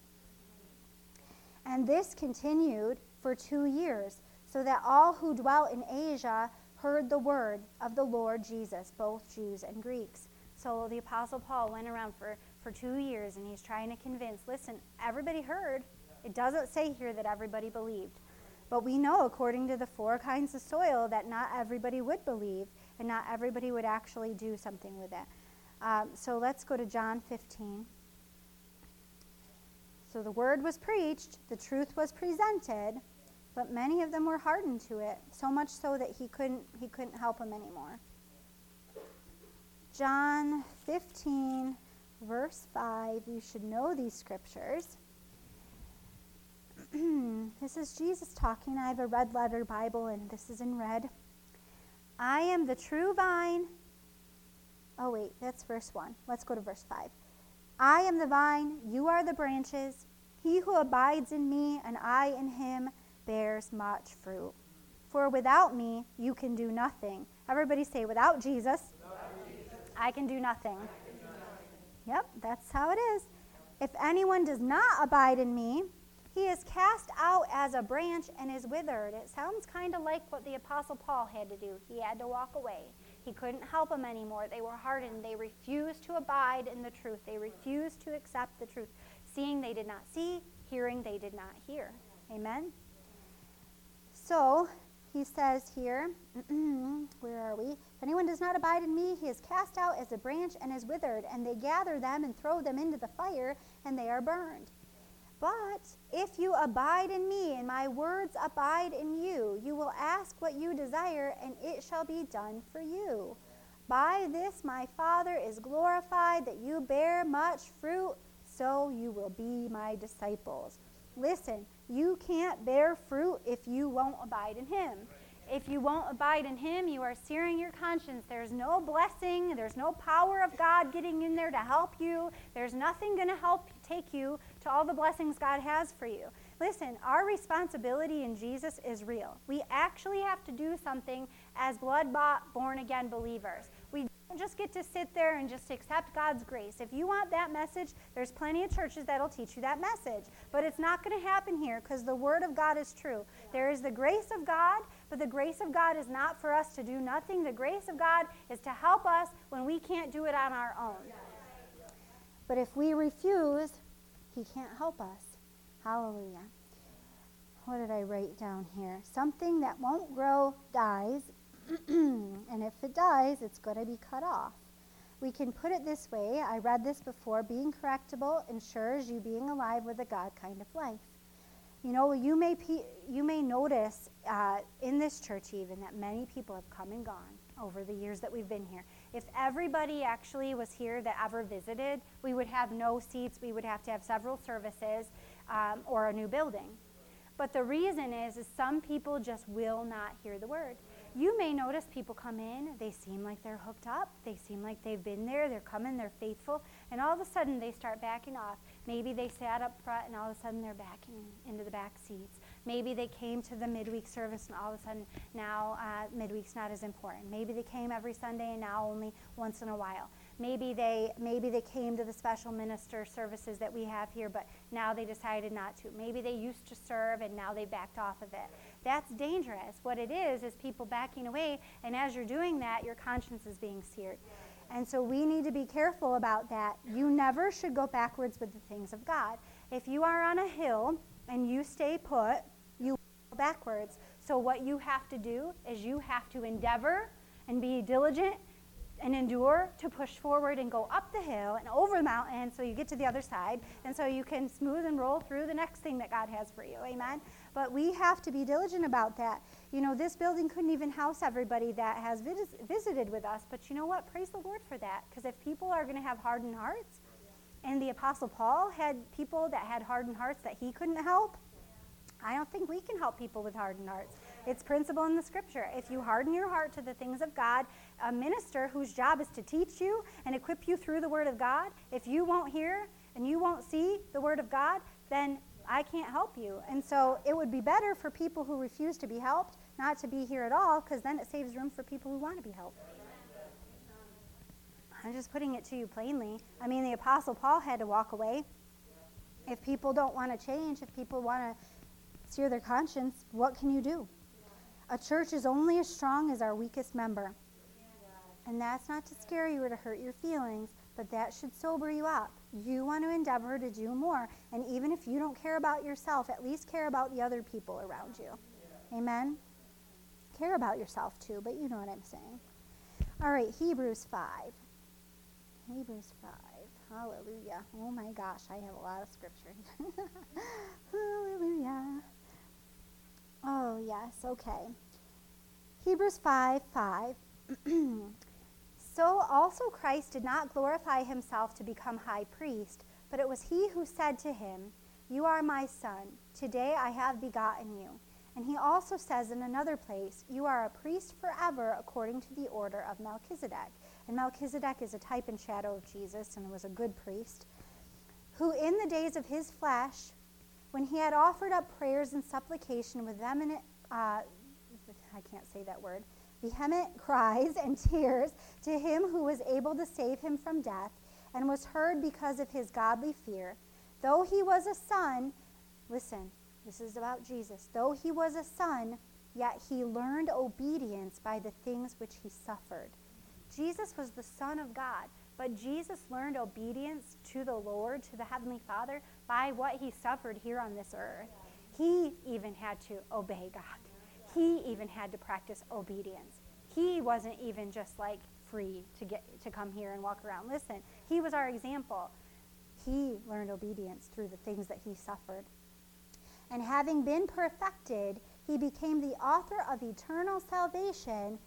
And this continued for 2 years, so that all who dwelt in Asia heard the word of the Lord Jesus, both Jews and Greeks. So the Apostle Paul went around for 2 years, and he's trying to convince. Listen, everybody heard. It doesn't say here that everybody believed. But we know, according to the 4 kinds of soil, that not everybody would believe, and not everybody would actually do something with it. So let's go to John 15. So the word was preached, the truth was presented, but many of them were hardened to it, so much so that he couldn't help them anymore. John 15, verse 5, you should know these scriptures. This is Jesus talking. I have a red letter Bible, and this is in red. I am the true vine. Oh, wait, that's verse 1. Let's go to verse 5. I am the vine, you are the branches. He who abides in me and I in him bears much fruit. For without me, you can do nothing. Everybody say, without Jesus, I can do nothing. Yep, that's how it is. If anyone does not abide in me, he is cast out as a branch and is withered. It sounds kind of like what the Apostle Paul had to do. He had to walk away. He couldn't help them anymore. They were hardened. They refused to abide in the truth. They refused to accept the truth. Seeing they did not see, hearing they did not hear. Amen? So, he says here, where are we? If anyone does not abide in me, he is cast out as a branch and is withered, and they gather them and throw them into the fire, and they are burned. But if you abide in me, and my words abide in you, you will ask what you desire, and it shall be done for you. By this my Father is glorified, that you bear much fruit, so you will be my disciples. Listen, you can't bear fruit if you won't abide in him. If you won't abide in him, you are searing your conscience. There's no blessing. There's no power of God getting in there to help you. There's nothing going to help take you to all the blessings God has for you. Listen, our responsibility in Jesus is real. We actually have to do something as blood-bought, born-again believers. We don't just get to sit there and just accept God's grace. If you want that message, there's plenty of churches that'll teach you that message. But it's not going to happen here because the Word of God is true. There is the grace of God, but the grace of God is not for us to do nothing. The grace of God is to help us when we can't do it on our own. But if we refuse, he can't help us. Hallelujah. What did I write down here? Something that won't grow dies, and if it dies, it's going to be cut off. We can put it this way. I read this before. Being correctable ensures you being alive with a God kind of life. You know, you may notice in this church even that many people have come and gone over the years that we've been here. If everybody actually was here that ever visited, we would have no seats. We would have to have several services or a new building. But the reason is some people just will not hear the word. You may notice people come in, they seem like they're hooked up, they seem like they've been there, they're coming, they're faithful, and all of a sudden they start backing off. Maybe they sat up front and all of a sudden they're backing into the back seats. Maybe they came to the midweek service and all of a sudden now midweek's not as important. Maybe they came every Sunday and now only once in a while. Maybe they came to the special minister services that we have here, but now they decided not to. Maybe they used to serve and now they backed off of it. That's dangerous. What it is people backing away, and as you're doing that, your conscience is being seared. And so we need to be careful about that. You never should go backwards with the things of God. If you are on a hill and you stay put, you go backwards. So what you have to do is you have to endeavor and be diligent and endure to push forward and go up the hill and over the mountain so you get to the other side, and so you can smooth and roll through the next thing that God has for you. Amen? But we have to be diligent about that. You know, this building couldn't even house everybody that has visited with us, but you know what? Praise the Lord for that, because if people are going to have hardened hearts, and the Apostle Paul had people that had hardened hearts that he couldn't help, I don't think we can help people with hardened hearts. It's principle in the scripture. If you harden your heart to the things of God, a minister whose job is to teach you and equip you through the word of God, if you won't hear and you won't see the word of God, then I can't help you. And so it would be better for people who refuse to be helped not to be here at all, because then it saves room for people who want to be helped. I'm just putting it to you plainly. I mean, the Apostle Paul had to walk away. If people don't want to change, if people want to sear their conscience, what can you do? A church is only as strong as our weakest member. And that's not to scare you or to hurt your feelings, but that should sober you up. You want to endeavor to do more. And even if you don't care about yourself, at least care about the other people around you. Amen? Care about yourself too, but you know what I'm saying. All right, Hebrews 5. Hebrews 5. Hallelujah. Oh my gosh, I have a lot of scripture. Hallelujah. Oh, yes, okay. Hebrews 5:5. So also Christ did not glorify himself to become high priest, but it was he who said to him, "You are my son. Today I have begotten you." And he also says in another place, "You are a priest forever according to the order of Melchizedek." And Melchizedek is a type and shadow of Jesus and was a good priest, who in the days of his flesh, when he had offered up prayers and supplication with I can't say that word, vehement cries and tears to him who was able to save him from death, and was heard because of his godly fear. Though he was a son, listen, this is about Jesus. Though he was a son, yet he learned obedience by the things which he suffered. Jesus was the Son of God, but Jesus learned obedience to the Lord, to the Heavenly Father, by what he suffered here on this earth. He even had to obey God. He even had to practice obedience. He wasn't even just like free to come here and walk around. Listen, he was our example. He learned obedience through the things that he suffered. And having been perfected, he became the author of eternal salvation.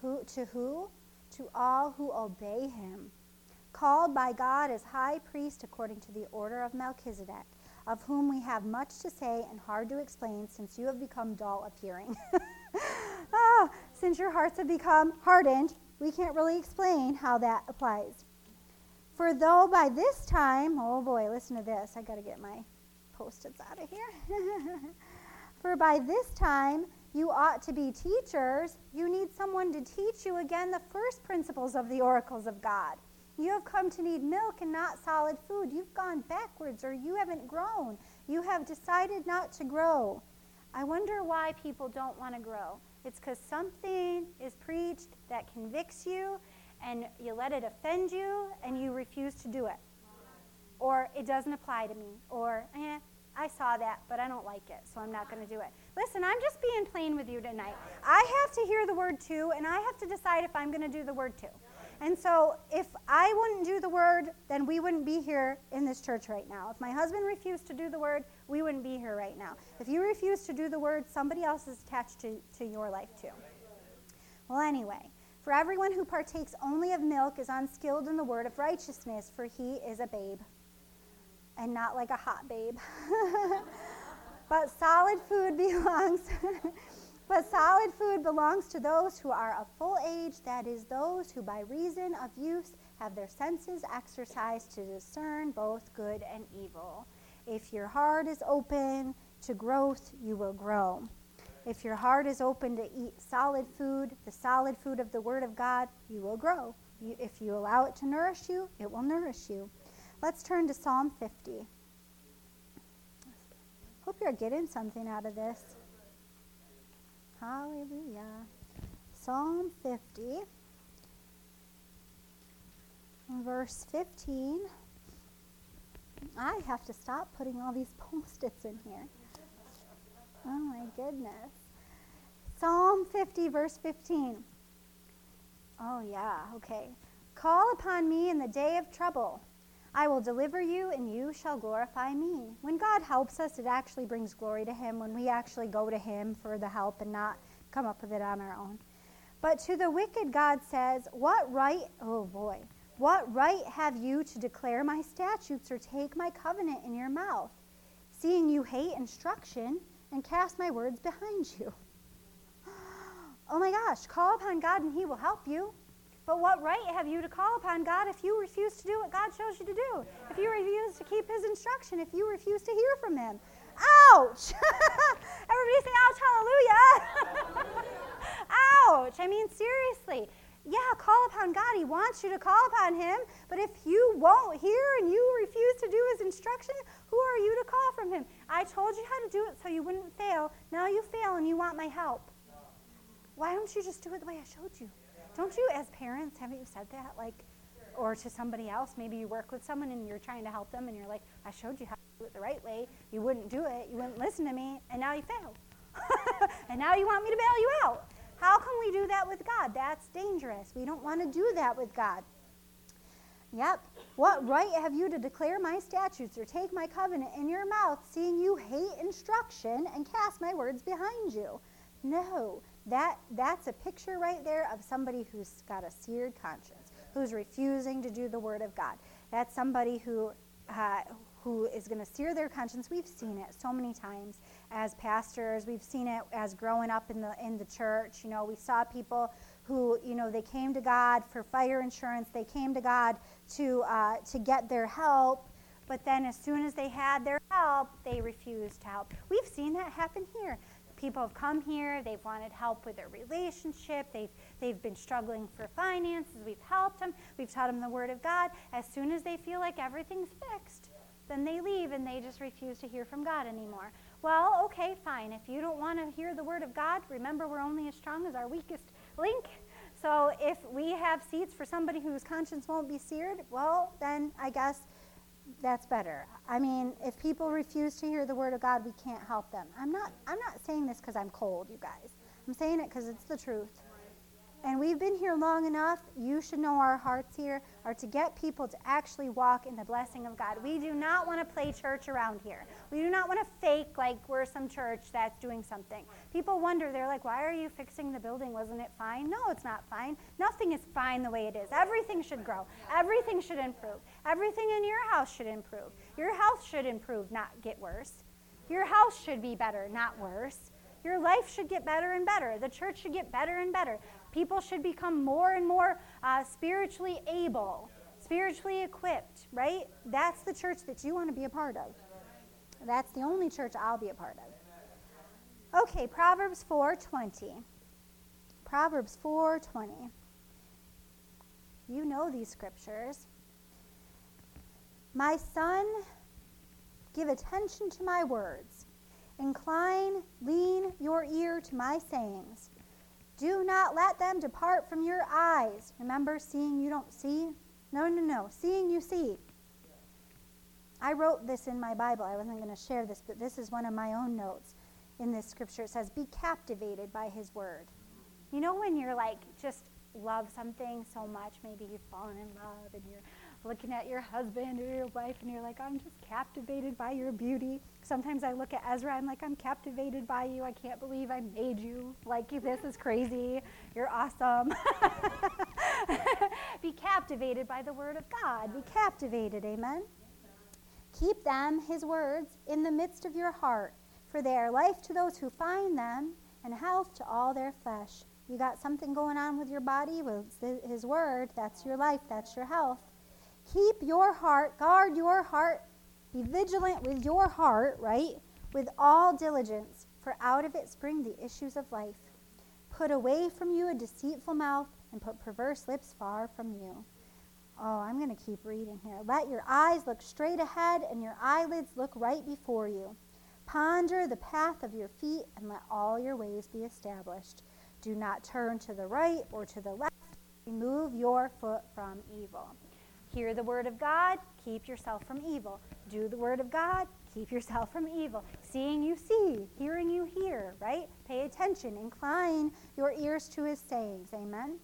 To all who obey him. Called by God as high priest according to the order of Melchizedek, of whom we have much to say and hard to explain, since you have become dull of hearing. Since your hearts have become hardened, we can't really explain how that applies. For though by this time, oh boy, listen to this. I got to get my Post-its out of here. For by this time you ought to be teachers. You need someone to teach you again the first principles of the oracles of God. You have come to need milk and not solid food. You've gone backwards, or you haven't grown. You have decided not to grow. I wonder why people don't want to grow. It's because something is preached that convicts you, and you let it offend you, and you refuse to do it. Or it doesn't apply to me. Or, I saw that, but I don't like it, so I'm not going to do it. Listen, I'm just being plain with you tonight. I have to hear the word too, and I have to decide if I'm going to do the word too. And so if I wouldn't do the word, then we wouldn't be here in this church right now. If my husband refused to do the word, we wouldn't be here right now. If you refuse to do the word, somebody else is attached to your life too. Well, anyway, for everyone who partakes only of milk is unskilled in the word of righteousness, for he is a babe. And not like a hot babe. But solid food belongs to those who are of full age, that is, those who by reason of use have their senses exercised to discern both good and evil. If your heart is open to growth, you will grow. If your heart is open to eat solid food, the solid food of the Word of God, you will grow. If you allow it to nourish you, it will nourish you. Let's turn to Psalm 50. Hope you're getting something out of this. Hallelujah. Psalm 50, verse 15. I have to stop putting all these Post-its in here. Oh my goodness. Psalm 50, verse 15. Oh yeah, okay. Call upon me in the day of trouble. I will deliver you, and you shall glorify me. When God helps us, it actually brings glory to him when we actually go to him for the help and not come up with it on our own. But to the wicked, God says, what right have you to declare my statutes or take my covenant in your mouth, seeing you hate instruction and cast my words behind you? Oh my gosh, call upon God and he will help you. But what right have you to call upon God if you refuse to do what God shows you to do? If you refuse to keep his instruction, if you refuse to hear from him? Ouch! Everybody say, ouch, hallelujah! Ouch! I mean, seriously. Yeah, call upon God. He wants you to call upon him. But if you won't hear and you refuse to do his instruction, who are you to call from him? I told you how to do it so you wouldn't fail. Now you fail and you want my help. Why don't you just do it the way I showed you? Don't you, as parents, haven't you said that? Or to somebody else, maybe you work with someone and you're trying to help them and you're like, I showed you how to do it the right way. You wouldn't do it. You wouldn't listen to me, and now you failed. And now you want me to bail you out. How can we do that with God? That's dangerous. We don't want to do that with God. Yep. What right have you to declare my statutes or take my covenant in your mouth, seeing you hate instruction and cast my words behind you? No. That's a picture right there of somebody who's got a seared conscience, who's refusing to do the Word of God. That's somebody who is going to sear their conscience. We've seen it so many times as pastors. We've seen it as growing up in the church. You know, we saw people who, you know, they came to God for fire insurance. They came to God to get their help. But then as soon as they had their help, they refused to help. We've seen that happen here. People have come here. They've wanted help with their relationship. They've been struggling for finances. We've helped them. We've taught them the Word of God. As soon as they feel like everything's fixed, then they leave and they just refuse to hear from God anymore. Well, okay, fine. If you don't want to hear the Word of God, remember we're only as strong as our weakest link. So if we have seats for somebody whose conscience won't be seared, well, then I guess that's better. I mean, if people refuse to hear the Word of God, we can't help them. I'm not saying this because I'm cold, you guys. I'm saying it because it's the truth. And we've been here long enough. You should know our hearts here are to get people to actually walk in the blessing of God. We do not want to play church around here. We do not want to fake like we're some church that's doing something. People wonder, they're like, why are you fixing the building? Wasn't it fine? No, it's not fine. Nothing is fine the way it is. Everything should grow. Everything should improve. Everything in your house should improve. Your health should improve, not get worse. Your house should be better, not worse. Your life should get better and better. The church should get better and better. People should become more and more spiritually able, spiritually equipped, right? That's the church that you want to be a part of. That's the only church I'll be a part of. Okay, Proverbs 4:20. Proverbs 4:20. You know these scriptures. My son, give attention to my words. Lean your ear to my sayings. Do not let them depart from your eyes. Remember, seeing you don't see? No. Seeing you see. I wrote this in my Bible. I wasn't going to share this, but this is one of my own notes in this scripture. It says, be captivated by his word. You know when you're like, just love something so much, maybe you've fallen in love and you're looking at your husband or your wife and you're like, I'm just captivated by your beauty. Sometimes I look at Ezra, I'm like, I'm captivated by you. I can't believe I made you. Like, this is crazy. You're awesome. Be captivated by the word of God. Be captivated, amen? Keep them, his words, in the midst of your heart, for they are life to those who find them and health to all their flesh. You got something going on with your body? Well, it's his word. That's your life. That's your health. Keep your heart, guard your heart, be vigilant with your heart, right? With all diligence, for out of it spring the issues of life. Put away from you a deceitful mouth and put perverse lips far from you. Oh, I'm going to keep reading here. Let your eyes look straight ahead and your eyelids look right before you. Ponder the path of your feet and let all your ways be established. Do not turn to the right or to the left. Remove your foot from evil. Hear the word of God, keep yourself from evil. Do the word of God, keep yourself from evil. Seeing you see, hearing you hear, right? Pay attention, incline your ears to his sayings, amen?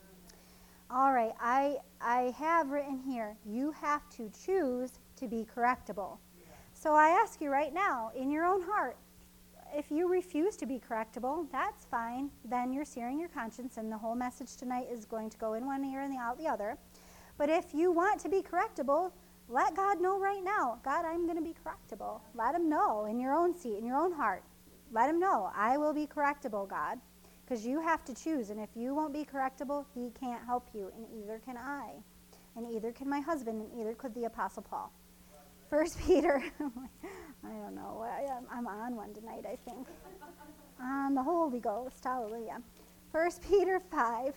All right, I have written here, you have to choose to be correctable. So I ask you right now, in your own heart, if you refuse to be correctable, that's fine. Then you're searing your conscience, and the whole message tonight is going to go in one ear and out the other. But if you want to be correctable, let God know right now. God, I'm going to be correctable. Let him know in your own seat, in your own heart. Let him know, I will be correctable, God. Because you have to choose. And if you won't be correctable, he can't help you. And either can I. And either can my husband. And either could the Apostle Paul. 1 Peter. I don't know. I'm on one tonight, I think. On the Holy Ghost. Hallelujah. 1 Peter 5.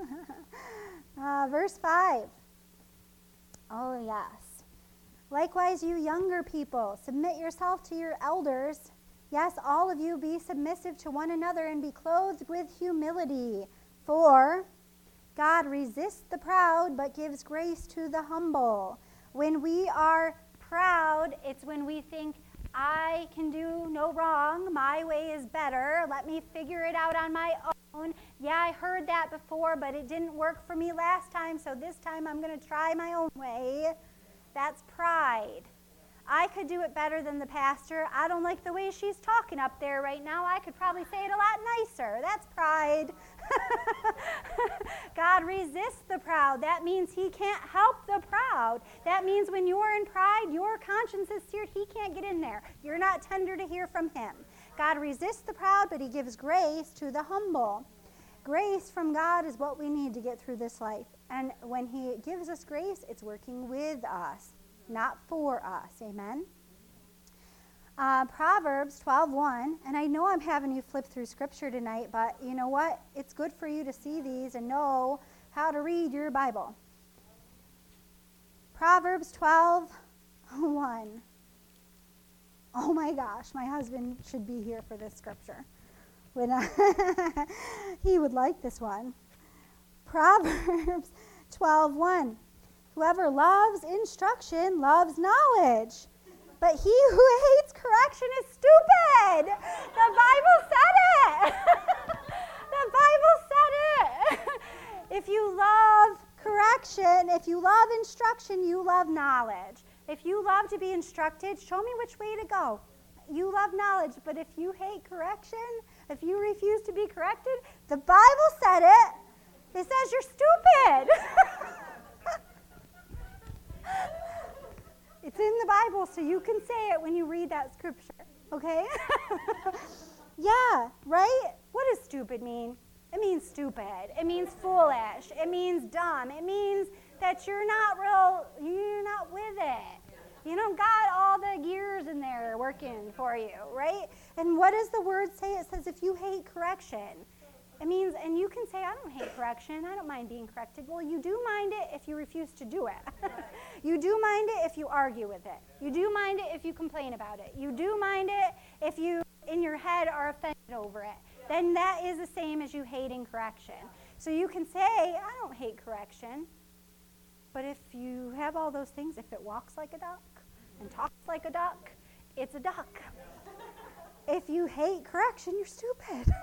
Verse 5. Oh, yes. Likewise, you younger people, submit yourself to your elders. Yes, all of you be submissive to one another and be clothed with humility. For God resists the proud, but gives grace to the humble. When we are proud, it's when we think, I can do no wrong. My way is better. Let me figure it out on my own. Yeah, I heard that before, but it didn't work for me last time, so this time I'm going to try my own way. That's pride. I could do it better than the pastor. I don't like the way she's talking up there right now. I could probably say it a lot nicer. That's pride. God resists the proud. That means he can't help the proud. That means when you're in pride, your conscience is seared. He can't get in there. You're not tender to hear from him. God resists the proud, but he gives grace to the humble. Grace from God is what we need to get through this life. And when he gives us grace, it's working with us, not for us. Amen? Proverbs 12:1, and I know I'm having you flip through Scripture tonight, but you know what? It's good for you to see these and know how to read your Bible. Proverbs 12:1. Oh my gosh, my husband should be here for this scripture. He would like this one. Proverbs 12:1. Whoever loves instruction loves knowledge, but he who hates correction is stupid. The Bible said it. The Bible said it. If you love correction, if you love instruction, you love knowledge. If you love to be instructed, show me which way to go. You love knowledge, but if you hate correction, if you refuse to be corrected, the Bible said it. It says you're stupid. It's in the Bible, so you can say it when you read that scripture, okay? Yeah, right? What does stupid mean? It means stupid. It means foolish. It means dumb. It means that you're not with it. You don't got all the gears in there working for you, right? And what does the word say? It says if you hate correction. It means, and you can say, I don't hate correction. I don't mind being corrected. Well, you do mind it if you refuse to do it. You do mind it if you argue with it. You do mind it if you complain about it. You do mind it if you, in your head, are offended over it. Then that is the same as you hating correction. So you can say, I don't hate correction. But if you have all those things, if it walks like a duck and talks like a duck, it's a duck. If you hate correction, you're stupid.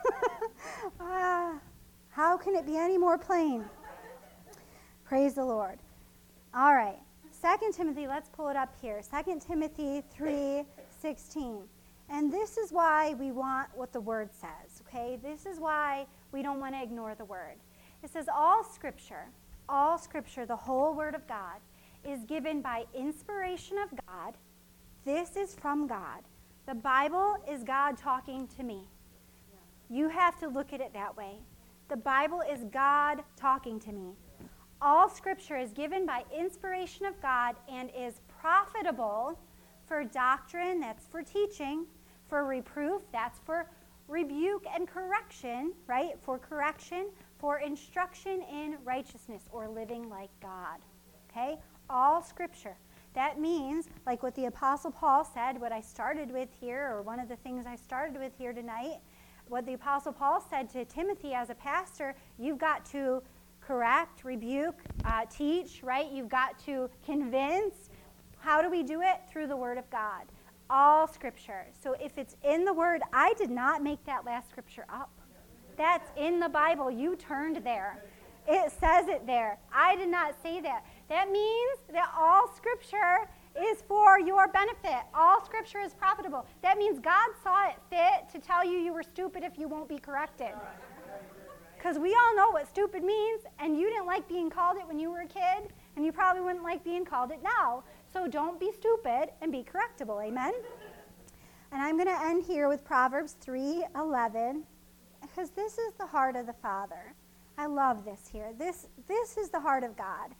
How can it be any more plain? Praise the Lord. All right. 2 Timothy, let's pull it up here. 2 Timothy 3:16. And this is why we want what the word says, okay? This is why we don't want to ignore the word. It says all scripture, the whole word of God, is given by inspiration of God. This is from God. The Bible is God talking to me. You have to look at it that way. The Bible is God talking to me. All scripture is given by inspiration of God and is profitable for doctrine, that's for teaching, for reproof, that's for rebuke and correction, right? For correction, for instruction in righteousness or living like God, okay? All scripture. That means, like what the Apostle Paul said, what I started with here, or one of the things I started with here tonight, what the Apostle Paul said to Timothy as a pastor, you've got to correct, rebuke, teach, right? You've got to convince. How do we do it? Through the Word of God. All Scripture. So if it's in the Word, I did not make that last Scripture up. That's in the Bible. You turned there. It says it there. I did not say that. That means that all Scripture is for your benefit. All Scripture is profitable. That means God saw it fit to tell you were stupid if you won't be corrected. Because we all know what stupid means, and you didn't like being called it when you were a kid, and you probably wouldn't like being called it now. So don't be stupid and be correctable. Amen? And I'm going to end here with Proverbs 3:11, because this is the heart of the Father. I love this here. This is the heart of God.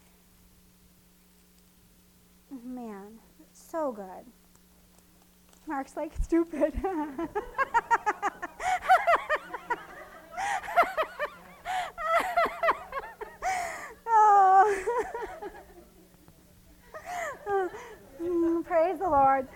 Man, so good. Mark's like, stupid. Praise the Lord.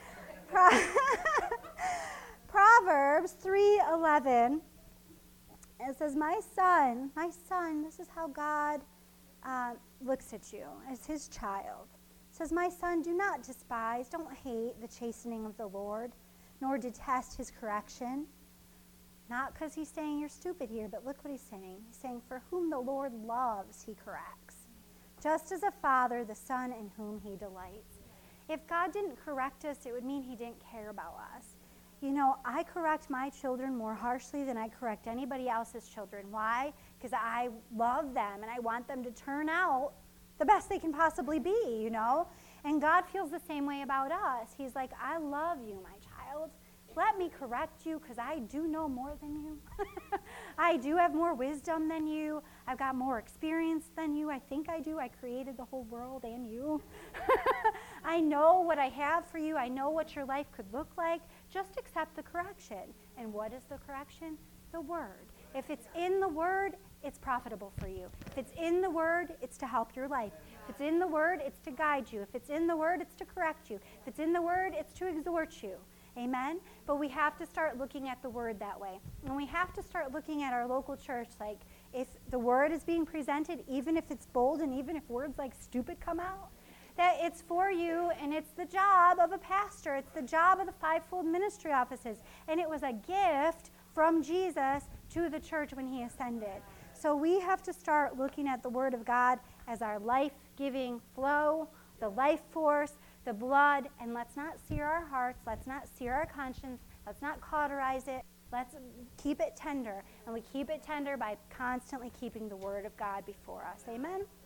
Proverbs 3:11. It says, my son, this is how God looks at you as his child. It says, my son, do not despise, don't hate the chastening of the Lord, nor detest his correction. Not because he's saying you're stupid here, but look what he's saying. He's saying, for whom the Lord loves, he corrects. Just as a father, the son in whom he delights. If God didn't correct us, it would mean he didn't care about us. You know, I correct my children more harshly than I correct anybody else's children. Why? Because I love them and I want them to turn out the best they can possibly be, you know? And God feels the same way about us. He's like, I love you, my child. Let me correct you because I do know more than you. I do have more wisdom than you. I've got more experience than you. I think I do. I created the whole world and you. I know what I have for you. I know what your life could look like. Just accept the correction. And what is the correction? The Word. If it's in the Word, it's profitable for you. If it's in the Word, it's to help your life. If it's in the Word, it's to guide you. If it's in the Word, it's to correct you. If it's in the Word, it's to exhort you. Amen? But we have to start looking at the Word that way. And we have to start looking at our local church like, if the Word is being presented, even if it's bold and even if words like stupid come out, that it's for you, and it's the job of a pastor. It's the job of the fivefold ministry offices. And it was a gift from Jesus to the church when he ascended. So we have to start looking at the Word of God as our life-giving flow, the life force, the blood, and let's not sear our hearts, let's not sear our conscience, let's not cauterize it. Let's keep it tender, and we keep it tender by constantly keeping the Word of God before us. Amen?